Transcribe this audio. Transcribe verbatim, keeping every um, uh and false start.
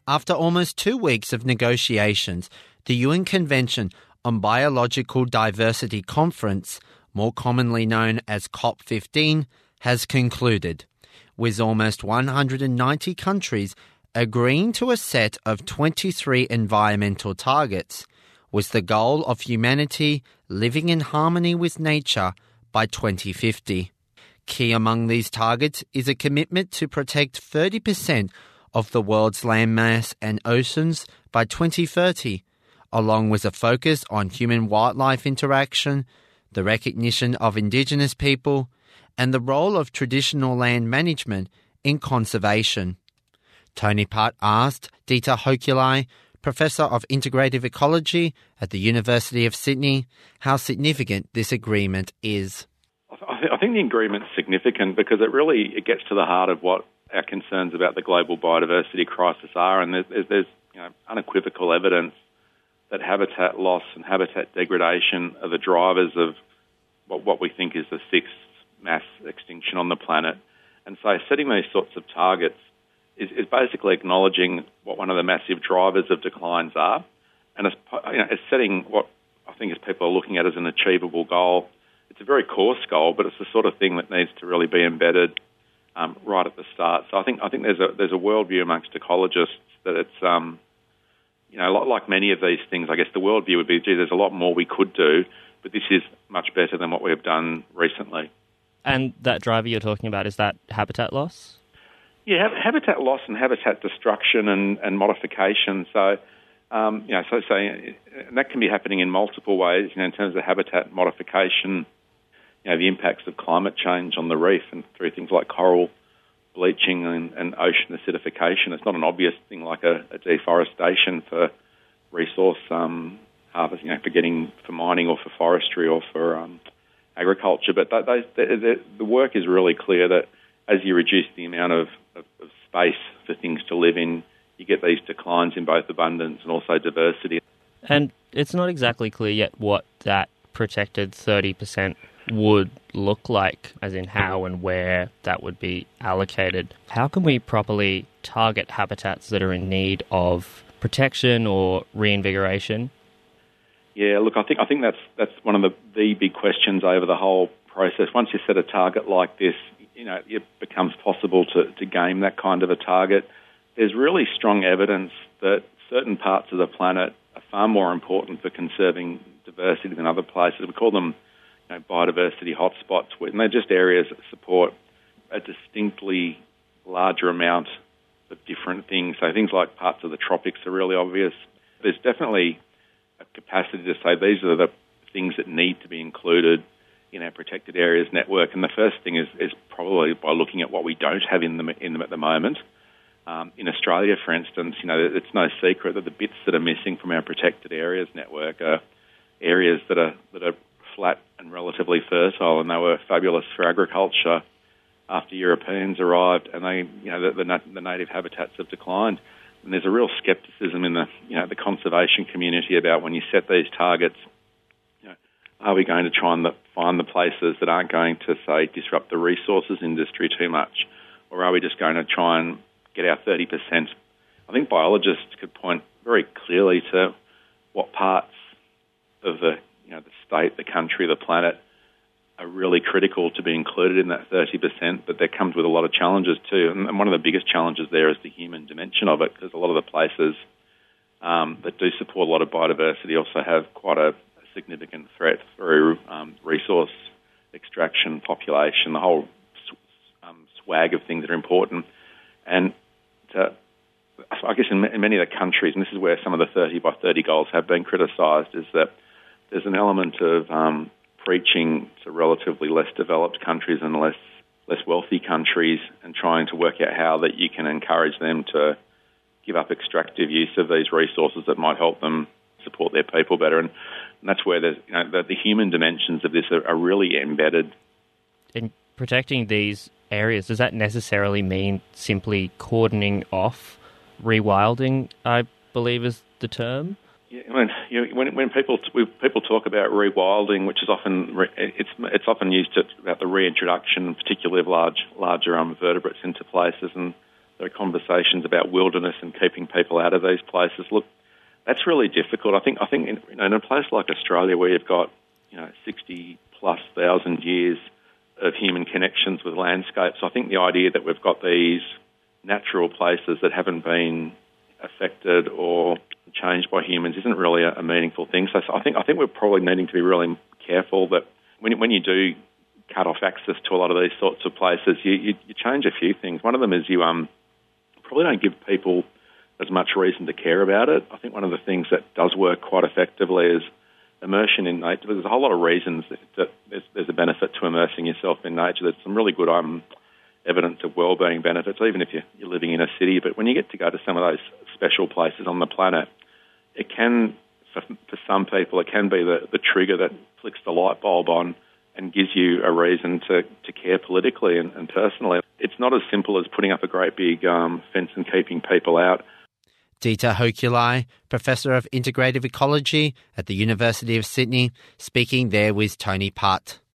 After almost two weeks of negotiations, the U N Convention on Biological Diversity Conference, more commonly known as COP fifteen, has concluded, with almost one hundred ninety countries agreeing to a set of twenty-three environmental targets, with the goal of humanity living in harmony with nature by twenty fifty. Key among these targets is a commitment to protect thirty percent of the world's landmass and oceans by twenty thirty, along with a focus on human-wildlife interaction, the recognition of Indigenous people, and the role of traditional land management in conservation. Tony Putt asked Dita Hokulai, Professor of Integrative Ecology at the University of Sydney, how significant this agreement is. I think the agreement's significant because it really it gets to the heart of what our concerns about the global biodiversity crisis are, and there's, there's you know, unequivocal evidence that habitat loss and habitat degradation are the drivers of what, what we think is the sixth mass extinction on the planet. And so setting these sorts of targets is, is basically acknowledging what one of the massive drivers of declines are, and it's, you know, it's setting what I think is people are looking at as an achievable goal. It's a very coarse goal, but it's the sort of thing that needs to really be embedded um, right at the start. So I think I think there's a there's a worldview amongst ecologists that it's um, you know like, like many of these things. I guess the worldview would be, gee, there's a lot more we could do, but this is much better than what we have done recently. And that driver you're talking about, is that habitat loss? Yeah, ha- habitat loss and habitat destruction and, and modification. So. Um, you know, so, so and that can be happening in multiple ways. You know, in terms of habitat modification, you know, the impacts of climate change on the reef and through things like coral bleaching and, and ocean acidification. It's not an obvious thing like a, a deforestation for resource um, harvest, you know, for getting for mining or for forestry or for um, agriculture. But th- those, the, the, the work is really clear that as you reduce the amount of, of, of space for things to live in, you get these declines in both abundance and also diversity. And it's not exactly clear yet what that protected thirty percent would look like, as in how and where that would be allocated. How can we properly target habitats that are in need of protection or reinvigoration? Yeah, look, I think I think that's that's one of the, the big questions over the whole process. Once you set a target like this, you know, it becomes possible to, to game that kind of a target. There's really strong evidence that certain parts of the planet are far more important for conserving diversity than other places. We call them, you know, biodiversity hotspots, and they're just areas that support a distinctly larger amount of different things. So things like parts of the tropics are really obvious. There's definitely a capacity to say these are the things that need to be included in our protected areas network. And the first thing is, is probably by looking at what we don't have in them in them at the moment. Um, in Australia, for instance, you know, it's no secret that the bits that are missing from our protected areas network are areas that are that are flat and relatively fertile, and they were fabulous for agriculture after Europeans arrived, and they, you know, the, the, the native habitats have declined. And there's a real scepticism in the, you know, the conservation community about when you set these targets, you know, are we going to try and the, find the places that aren't going to, say, disrupt the resources industry too much, or are we just going to try and get our thirty percent. I think biologists could point very clearly to what parts of the, you know, the state, the country, the planet are really critical to be included in that thirty percent, but that comes with a lot of challenges too. And one of the biggest challenges there is the human dimension of it, because a lot of the places um, that do support a lot of biodiversity also have quite a, a significant threat through um, resource extraction, population, the whole um, swag of things that are important. And to, I guess in many of the countries, and this is where some of the thirty by thirty goals have been criticised, is that there's an element of um, preaching to relatively less developed countries and less less wealthy countries and trying to work out how that you can encourage them to give up extractive use of these resources that might help them support their people better. And, and that's where there's, you know, the, the human dimensions of this are, are really embedded. In protecting these areas, does that necessarily mean simply cordoning off rewilding, I believe is the term? Yeah, I mean, you know, when when people we, people talk about rewilding, which is often re, it's it's often used to, about the reintroduction, particularly of large larger um, vertebrates into places, and There are conversations about wilderness and keeping people out of these places. Look, that's really difficult. I think I think in, you know, in a place like Australia where you've got, you know, sixty plus thousand years of human connections with landscapes, I think the idea that we've got these natural places that haven't been affected or changed by humans isn't really a, a meaningful thing. So, so I think I think we're probably needing to be really careful that when when you do cut off access to a lot of these sorts of places, you, you, you change a few things. One of them is you um probably don't give people as much reason to care about it. I think one of the things that does work quite effectively is immersion in nature. There's a whole lot of reasons that, that there's, there's a benefit to immersing yourself in nature. There's some really good um, evidence of well-being benefits, even if you're, you're living in a city. But when you get to go to some of those special places on the planet, it can, for, for some people, it can be the, the trigger that flicks the light bulb on and gives you a reason to, to care politically and, and personally. It's not as simple as putting up a great big um, fence and keeping people out. Dita Hokulai, Professor of Integrative Ecology at the University of Sydney, speaking there with Tony Putt.